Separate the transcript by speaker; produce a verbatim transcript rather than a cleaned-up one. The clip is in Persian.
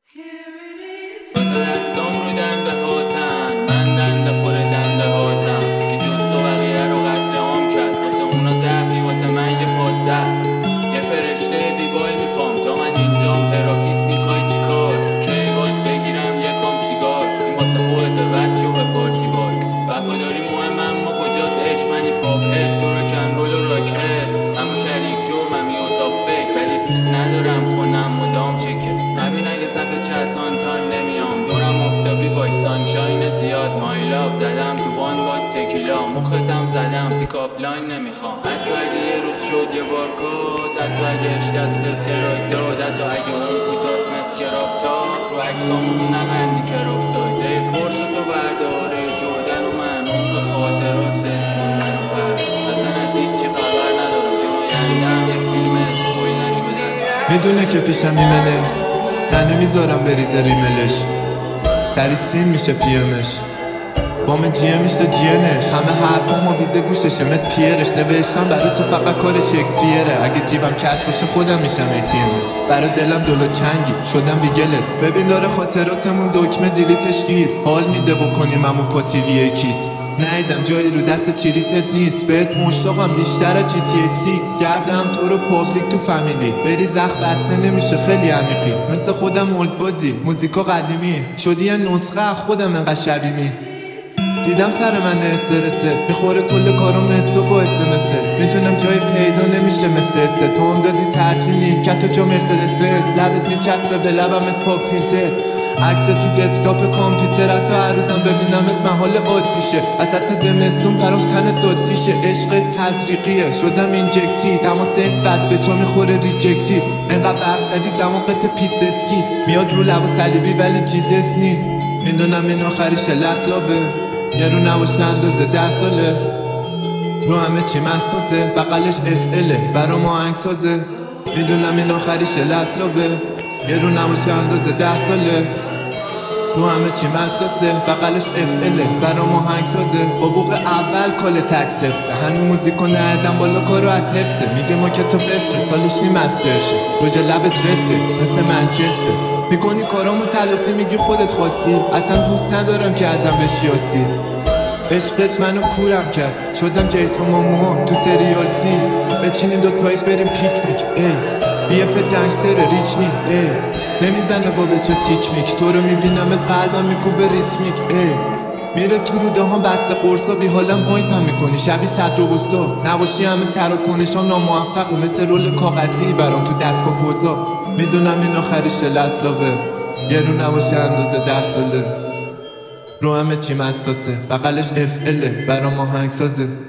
Speaker 1: با تو دستام رو دنده هاتن، من دنده خور دنده هاتم که جز تو بقیه رو قتل عام کرد. واسه اونا زهری، واسه من یه پاد زهر. یه فرشته بیبال میخوام تا من اینجام. تراپیست میخوای چی کار؟ کی باید بگیرم یکم سیگار؟ این واسه خودت بس شو به پارتی باکس. وفاداری مهم اما کجاست عشق؟ منی پاپ هد تو رکن رول و راک هد. اما شریک جرمم یه اتاق فکر، ولی دوست ندارم کنم مدام چکه. نبین اگه صفحه چتان تایم نمیام. دورم افتابی بای سانشاین زیاد. مای لاف زدم تو بان با تکیلا. مختم زدم پیکاپ لاین نمیخوام. حتی اگه یه روز شد یه بار کات، حتی اگه اش دست دراگ داد، حتی اگه اون کوتاس مسکراب تا رو عکسامون نبندی کراب سایز. ای فورس تو برداره جردن و من اون به خاطرات سیف کن منو پرس. اصلا از هیچی خبر ندارم چون آینده‌ام یه فیلم اسپویل نشده است.
Speaker 2: میدونه که پیشم ایمنه، نه نمیذارم بریزه ریملش. سری سین میشه پیمش، بام جیمش تا جینش. همه حرفامو ویزه گوششه مثل پیرش. نوشتم برای تو فقط کار شکسپیره. اگه جیبم کش باشه خودم میشم ایتیمه. برای دلم دلو چنگی شدم بیگلت. ببین داره خاطراتمون دکمه دیلیتش گیر. حال میده بکنیم امو پا تیوی کیس. نیدم جایی رو دست تریپت نیست. بهت مشتاقم بیشتر از جی تی ای سیکس. کردم تو رو پابلیک تو فامیلی. بری زخم بسته نمیشه خیلی عمیقی. مثل خودم اولد بازی موزیکا قدیمی. شدی یه نسخه از خودم انقدر شبیمی. دیدم سر من استرسه میخوره کل کارم حسو با اسمسه. میتونم جای پیدا نمیشه مثل است. تو هم دادی ترجیح نیمکت و جا مرسدس بنز. لبت میچسبه به لبم اسپاپ فیلتر. عکس تو دسکتاپ کامپیوتر. حتی هر روزم ببینمت محال عادیشه. وسط زمستون برام تنت دادیشه. عشق تزریقیه شدم اینجکتی. تماس این بد به چا میخوره ریجکتی. انقدر برف زدی دماغت پیس اسکی. میاد رو لب و صلیبی ولی چیزس نی. میدونم این آخریشه لسلاوه. یه رو نباشه اندازه ده ساله. رو همه چی محسوسه. بقلش اف اله برام آهنگ سازه. میدونم این آخریشه لسلاوه. یه رو نباشه اندازه ده ساله. رو همه چی محسوسه. بقلش اف اله برام آهنگ سازه. با بوق اول کال تکسپته. هنو موزیکو ندم بالا کارو از حفظه. میگه ما که تو بفره سالش نیم مسترشه. روژه لبت رده مثل منچسته. میکنی کارامو تلافی میگی خودت خواستی. اصلا دوست ندارم که ازم بشیاسی. عشقت منو کورم کرد شدم جیسون مامو تو سریال سی. بچینیم دوتایی بریم پیکنیک. ای بیف گنگستر ریچنی. ای نمیزنه با بچه تیک میک. تو رو میبینمت قلبم میکوبه ریتمیک. ای میره تو روده ها بسته قرصا. بی حالم هایپ هم میکنی شبی صد روبوستا. نباشی همه تراکنشام ناموفق و مثل رول کاغذی برام تو دستگاه پوزا. میدونم این آخریشه لسلاوه. یه رو نباشه اندازه ده ساله. رو همه چی مساسه. بقلش اف اله برام آهنگ سازه.